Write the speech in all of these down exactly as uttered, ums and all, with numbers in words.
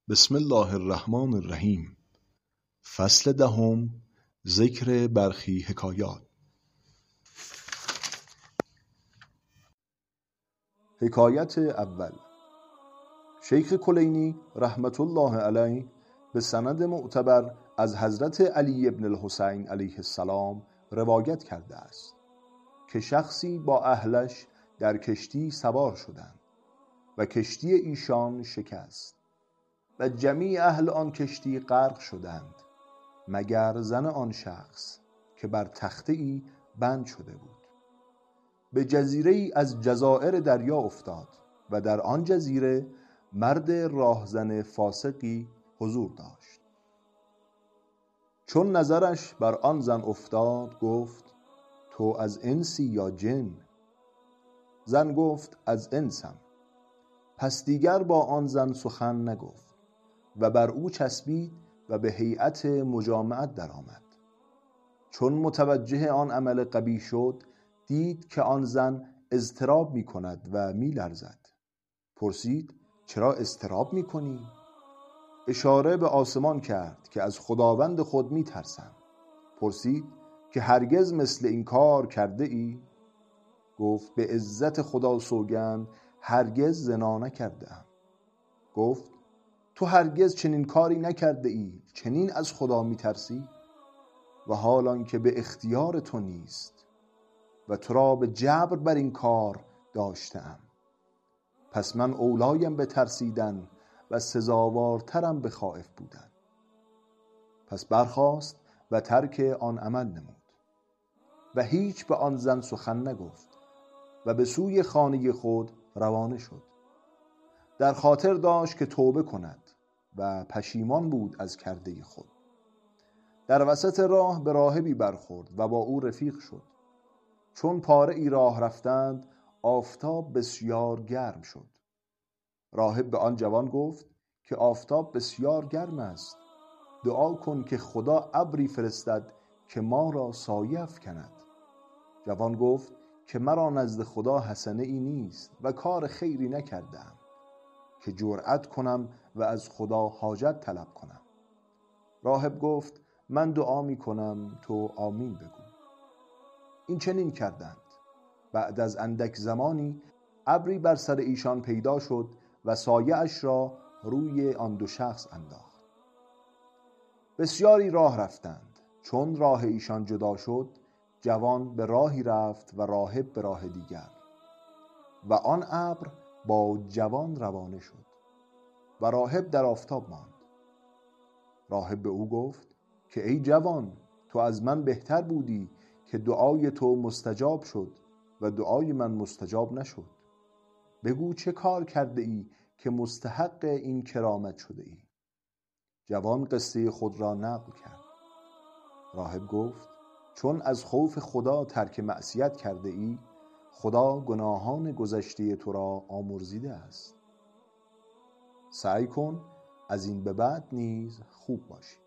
بسم الله الرحمن الرحیم. فصل دهم، ذکر برخی حکایات. حکایت اول. شیخ کلینی رحمت الله علیه به سند معتبر از حضرت علی ابن الحسین علیه السلام روایت کرده است که شخصی با اهلش در کشتی سوار شدند و کشتی ایشان شکست و جمیع اهل آن کشتی غرق شدند مگر زن آن شخص که بر تخته ای بند شده بود. به جزیره ای از جزایر دریا افتاد و در آن جزیره مرد راهزن فاسقی حضور داشت. چون نظرش بر آن زن افتاد گفت: تو از انسی یا جن؟ زن گفت: از انسم. پس دیگر با آن زن سخن نگفت و بر او چسبید و به هیئت مجامعت درآمد. چون متوجه آن عمل قبیح شد دید که آن زن اضطراب می کند و می لرزد. پرسید: چرا اضطراب می کنی؟ اشاره به آسمان کرد که از خداوند خود می ترسم. پرسید که هرگز مثل این کار کرده ای؟ گفت: به عزت خدا سوگند هرگز زنا نکرده‌ام. گفت: تو هرگز چنین کاری نکرده ای، چنین از خدا می ترسی؟ و حالان که به اختیار تو نیست و تو را به جبر بر این کار داشته‌ام. پس من اولایم به ترسیدن و سزاوارترم به خائف بودن. پس برخاست و ترک آن عمل نمود و هیچ به آن زن سخن نگفت و به سوی خانه خود روانه شد. در خاطر داشت که توبه کند و پشیمان بود از کرده خود. در وسط راه به راهبی برخورد و با او رفیق شد. چون پاره ای راه رفتند آفتاب بسیار گرم شد. راهب به آن جوان گفت که آفتاب بسیار گرم است، دعا کن که خدا ابری فرستد که ما را سایه افکند. جوان گفت که مرا نزد خدا حسنه ای نیست و کار خیری نکردم که جرأت کنم و از خدا حاجت طلب کنم. راهب گفت: من دعا می کنم تو آمین بگو. این چنین کردند. بعد از اندک زمانی ابری بر سر ایشان پیدا شد و سایه اش را روی آن دو شخص انداخت. بسیاری راه رفتند. چون راه ایشان جدا شد جوان به راهی رفت و راهب به راه دیگر و آن ابر با جوان روانه شد و راهب در آفتاب ماند. راهب به او گفت که ای جوان، تو از من بهتر بودی که دعای تو مستجاب شد و دعای من مستجاب نشد. بگو چه کار کرده ای که مستحق این کرامت شده ای؟ جوان قصه خود را نقل کرد. راهب گفت: چون از خوف خدا ترک معصیت کرده ای خدا گناهان گذشته تو را آمرزیده است. سعی کن از این به بعد نیز خوب باشی.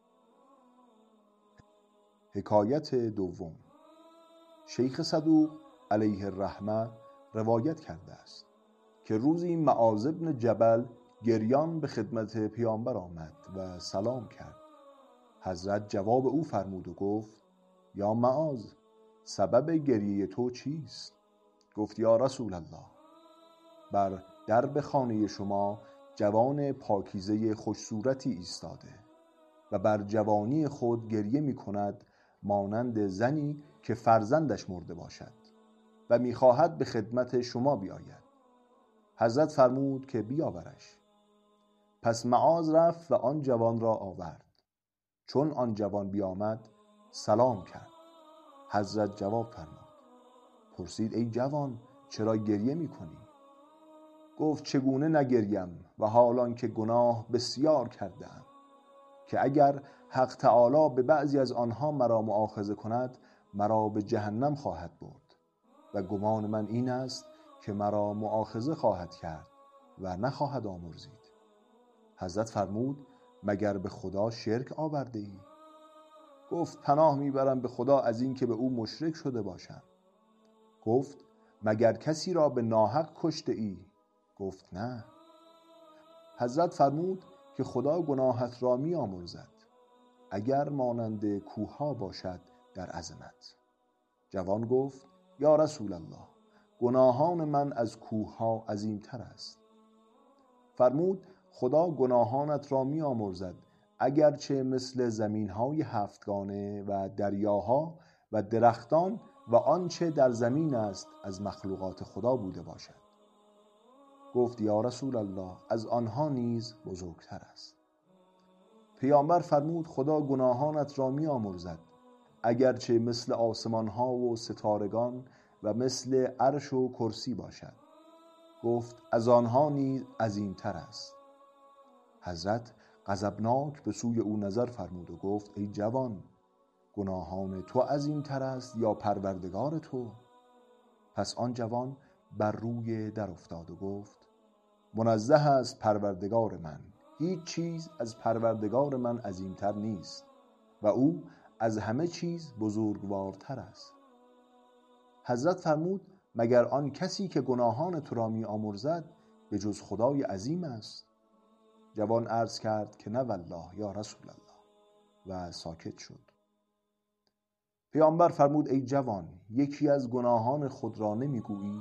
حکایت دوم. شیخ صدوق علیه الرحمه روایت کرده است که روزی معاذ بن جبل گریان به خدمت پیامبر آمد و سلام کرد. حضرت جواب او فرمود و گفت: یا معاذ، سبب گریه تو چیست؟ گفت: یا رسول الله، بر درب خانه شما جوان پاکیزه خوش صورتی ایستاده و بر جوانی خود گریه می کند مانند زنی که فرزندش مرده باشد و می خواهد به خدمت شما بیاید. حضرت فرمود که بیاورش. پس معاذ رفت و آن جوان را آورد. چون آن جوان بیامد سلام کرد. حضرت جواب فرمود. پرسید: ای جوان، چرا گریه می کنی؟ گفت: چگونه نگریم و حالان که گناه بسیار کرده‌ام که اگر حق تعالی به بعضی از آنها مرا مؤاخذه کند مرا به جهنم خواهد برد و گمان من این است که مرا مؤاخذه خواهد کرد و نخواهد آمرزید. حضرت فرمود: مگر به خدا شرک آورده ای؟ گفت: پناه میبرم به خدا از این که به او مشرک شده باشم. گفت: مگر کسی را به ناحق کشته ای؟ گفت: نه. حضرت فرمود که خدا گناهت را می آمرزد اگر مانند کوه‌ها باشد در عظمت. جوان گفت یا رسول الله، گناهان من از کوه‌ها عظیم‌تر است. فرمود خدا گناهانت را می آمرزد اگرچه مثل زمین‌های هفتگانه و دریاها و درختان و آنچه در زمین است از مخلوقات خدا بوده باشد. گفت یا رسول الله، از آنها نیز بزرگتر است. پیامبر فرمود خدا گناهانت را می آمرزد اگرچه مثل آسمان‌ها و ستارگان و مثل عرش و کرسی باشد. گفت از آنها نیز عظیم‌تر است. حضرت غضبناک به سوی او نظر فرمود و گفت ای جوان، گناهان تو عظیم‌تر است یا پروردگار تو؟ پس آن جوان بر روی در افتاد و گفت منزه است پروردگار من، هیچ چیز از پروردگار من عظیم‌تر نیست و او از همه چیز بزرگوارتر است. حضرت فرمود مگر آن کسی که گناهان تو را می آمرزد به جز خدای عظیم است؟ جوان عرض کرد که نه والله یا رسول الله و ساکت شد. پیامبر فرمود ای جوان، یکی از گناهان خود را نمی گویی؟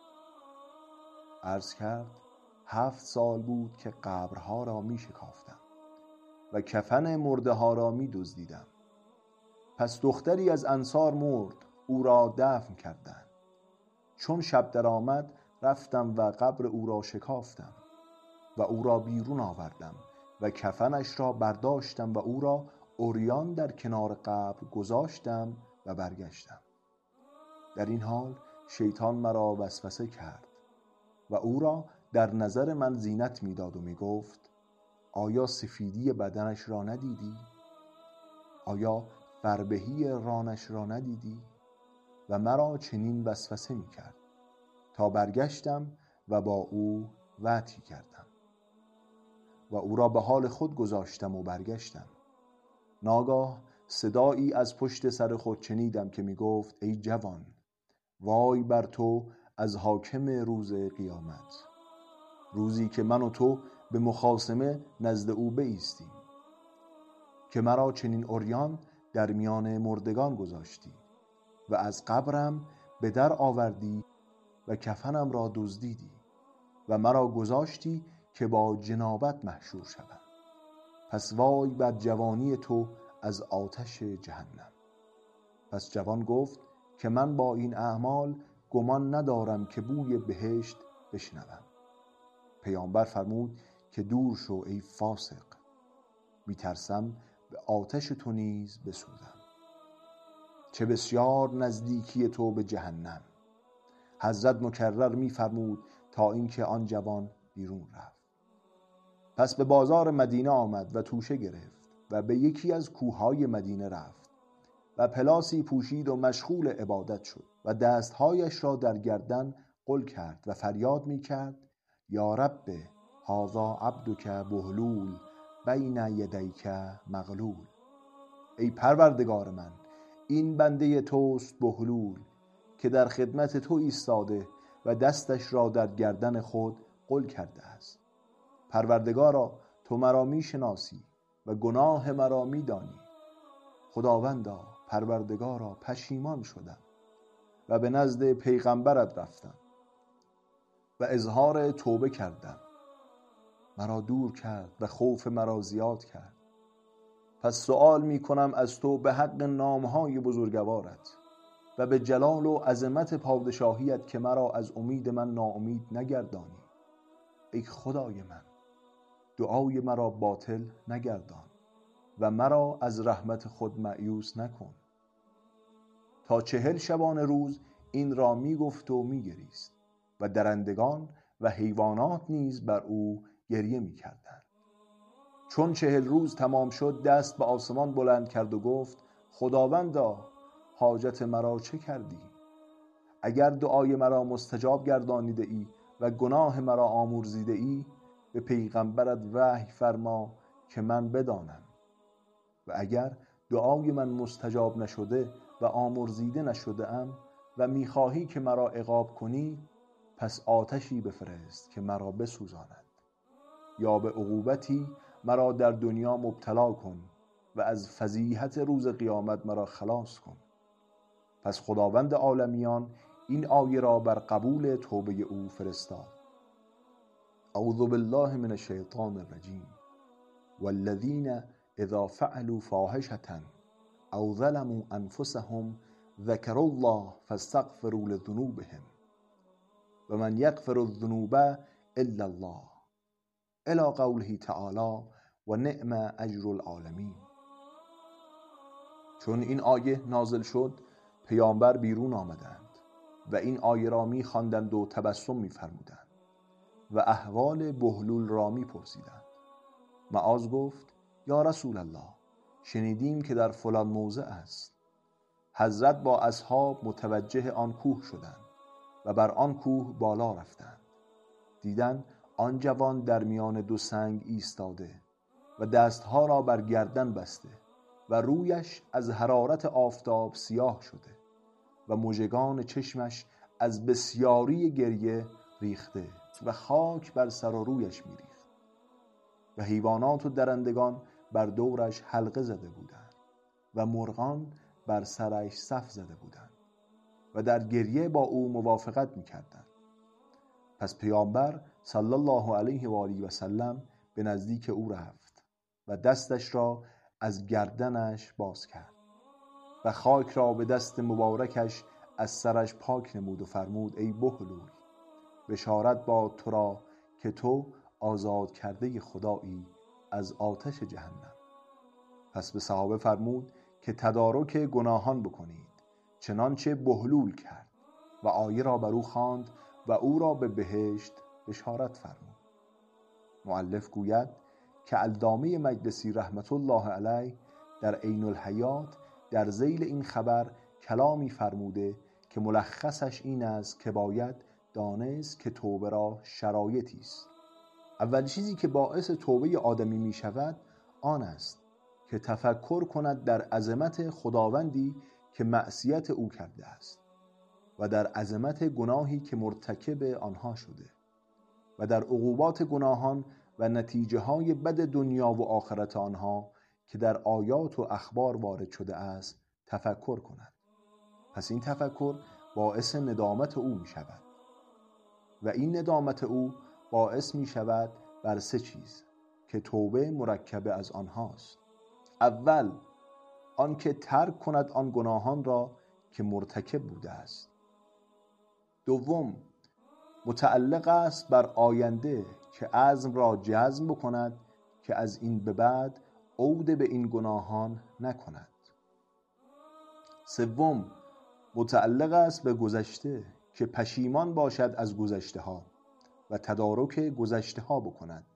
عرض کرد هفت سال بود که قبرها را می شکافتم و کفن مرده ها را می دزدیدم. پس دختری از انصار مرد، او را دفن کردند. چون شب در آمد رفتم و قبر او را شکافتم و او را بیرون آوردم و کفنش را برداشتم و او را عریان در کنار قبر گذاشتم و برگشتم. در این حال شیطان مرا وسوسه کرد و او را در نظر من زینت میداد و میگفت آیا سفیدی بدنش را ندیدی؟ آیا فربهی رانش را ندیدی؟ و مرا چنین وسوسه میکرد تا برگشتم و با او وطی کردم و او را به حال خود گذاشتم و برگشتم. ناگاه صدایی از پشت سر خود شنیدم که می گفت ای جوان، وای بر تو از حاکم روز قیامت، روزی که من و تو به مخاصمه نزد او بایستیم، که مرا چنین عریان در میان مردگان گذاشتی و از قبرم به در آوردی و کفنم را دزدیدی و مرا گذاشتی که با جنابت محشور شوم. پس وای بر جوانی تو از آتش جهنم. پس جوان گفت که من با این اعمال گمان ندارم که بوی بهشت بشنوم. پیامبر فرمود که دور شو ای فاسق، میترسم به آتش تو نیز بسوزم. چه بسیار نزدیکی تو به جهنم. حضرت مکرر میفرمود تا اینکه آن جوان بیرون رفت. پس به بازار مدینه آمد و توشه گرفت و به یکی از کوههای مدینه رفت و پلاسی پوشید و مشغول عبادت شد و دستهایش را در گردن قل کرد و فریاد می کرد یا رب هذا عبدک بهلول بین یدیک مغلول. ای پروردگار من، این بنده توست بهلول که در خدمت تو ایستاده و دستش را در گردن خود قل کرده است. پروردگارا، تو مرا می شناسی و گناه مرا می دانی. خداوندا، پروردگارا، پشیمان شدم و به نزد پیغمبرت رفتم و اظهار توبه کردم. مرا دور کرد و خوف مرا زیاد کرد. پس سؤال می کنم از تو به حق نامهای بزرگوارت و به جلال و عظمت پادشاهیت که مرا از امید من ناامید نگردانی. ای خدای من، دعای مرا باطل نگردان و مرا از رحمت خود مایوس نکن. تا چهل شبانه روز این را می گفت و می گریست و درندگان و حیوانات نیز بر او گریه می کردند. چون چهل روز تمام شد دست به آسمان بلند کرد و گفت خداوندا، حاجت مرا چه کردی؟ اگر دعای مرا مستجاب گردانیده ای و گناه مرا آمرزیده ای، به پیغمبرت وحی فرما که من بدانم، و اگر دعای من مستجاب نشده و آمرزیده نشده ام و میخواهی که مرا عقاب کنی، پس آتشی بفرست که مرا بسوزاند یا به عقوبتی مرا در دنیا مبتلا کن و از فضیحت روز قیامت مرا خلاص کن. پس خداوند عالمیان این آیه را بر قبول توبه او فرستاد. اعوذ بالله من الشیطان الرجیم. والذین اذا فعلوا فاحشة او ظلموا انفسهم ذکروا الله فاستغفروا لذنوبهم و من یغفر الذنوب الا الله الی قوله تعالی و نعم اجر العالمین. چون این آیه نازل شد پیامبر بیرون آمدند و این آیه را می خواندند و تبسم می فرمودند و احوال بهلول را می پرسیدند. معاذ گفت یا رسول الله، شنیدیم که در فلان موضع است. حضرت با اصحاب متوجه آن کوه شدند و بر آن کوه بالا رفتند. دیدند آن جوان در میان دو سنگ ایستاده و دستها را بر گردن بسته و رویش از حرارت آفتاب سیاه شده و مژگان چشمش از بسیاری گریه ریخته و خاک بر سر و رویش میریخت و حیوانات و درندگان بر دورش حلقه زده بودند و مرغان بر سرش صف زده بودند و در گریه با او موافقت میکردند. پس پیامبر صلی الله علیه و آله و سلم به نزدیک او رفت و دستش را از گردنش باز کرد و خاک را به دست مبارکش از سرش پاک نمود و فرمود ای بهلول، بشارت با تو را که تو آزاد کرده خدایی از آتش جهنم. پس به صحابه فرمود که تدارک گناهان بکنید چنانچه بهلول کرد و آیه را بر او خواند و او را به بهشت بشارت فرمود. مؤلف گوید که علامه مجلسی رحمت الله علیه در عین الحیات در ذیل این خبر کلامی فرموده که ملخصش این است که باید دانست که توبه را شرایطی است. اول چیزی که باعث توبه آدمی می شود آن است که تفکر کند در عظمت خداوندی که معصیت او کرده است و در عظمت گناهی که مرتکب آنها شده و در عقوبات گناهان و نتیجه های بد دنیا و آخرت آنها که در آیات و اخبار وارد شده است تفکر کند. پس این تفکر باعث ندامت او می شود و این ندامت او باعث می شود بر سه چیز که توبه مرکب از آنهاست. اول آن که ترک کند آن گناهان را که مرتکب بوده است. دوم متعلق است بر آینده که عزم را جزم بکند که از این به بعد عود به این گناهان نکند. سوم متعلق است به گذشته که پشیمان باشد از گذشته ها و تدارک گذشته ها بکند